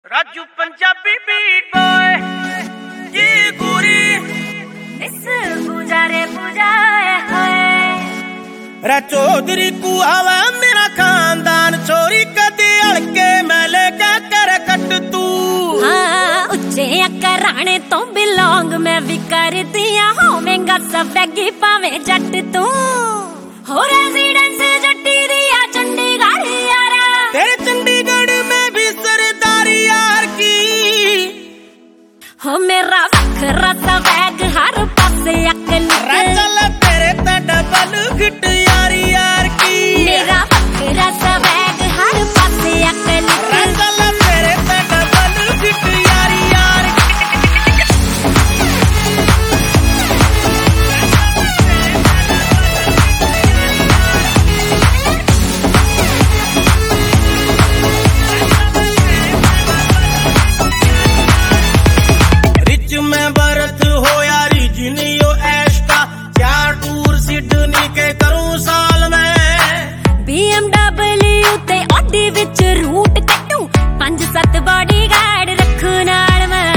Raju Punjabi beat boy ये गोरी इस गुजारे बुझाए है रे चौधरी को आवा मेरा खानदान छोरी कदी अड़के मैले क्या कर कट तू। हाँ उच्चे कराने तो बिलोंग मैं भी कर दिया होवेंगा सब बैगी पावे जट तू हो रेजिडेंस जट्टी दिया चंडीगढ़ यारा तेरे चंडीगढ़ में भी सरदारी यार की हो मेरा वखरा सा बैग हर पासे अकल चल तेरे ते डबल गिट यारी यार की मेरा वखरा सा बैग हर पासे अकल चल तेरे ते डबल गिट यारी यार रिच में बरत हो यारी जिनियो ऐश का चार टूर सिडनी के करूं साल में BMW ते ऑडी विच रूट कटू 5-7 बॉडीगार्ड रखू नाल मैं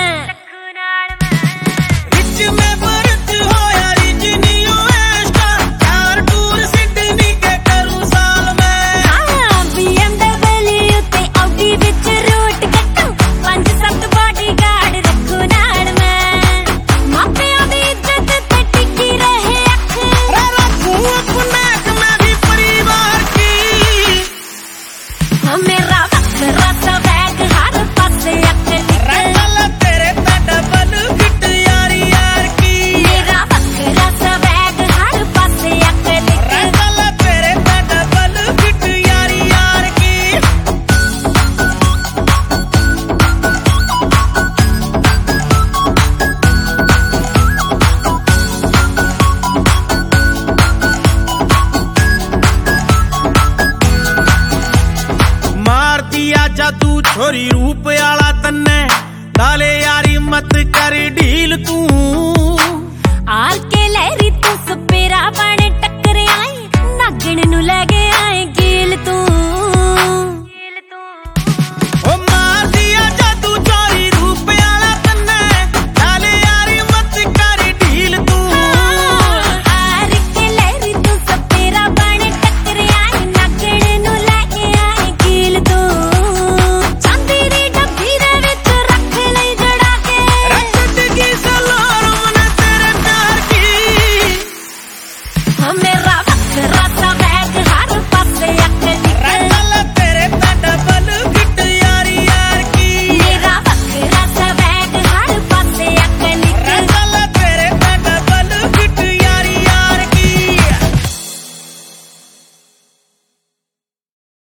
रिच में बरत हो यारी जिनियो ऐश का चार टूर सिडनी के करूं साल में हाँ BMW ते ऑडी विच रूट कटू 5-7 बॉडीगार्ड रखू नाल मैं मापिया दी इज्जत ते टिकी रहे अख रे रखूं अपने मैं भी परिवार की हो मेरा वखरा सा बैग हर पासे अकल चल तेरे ते डबल गिट यारी यार की मेरा वखरा सा बैग हर पासे अकल चल तेरे ते डबल गिट यारी यार की मार दिया जादू छोरी रूप आला तन्ने डाले यारी मत कर ढील तू आल के लहरी तू सपेरा बने टक्कर आई नागण नु ले गए आए गील तू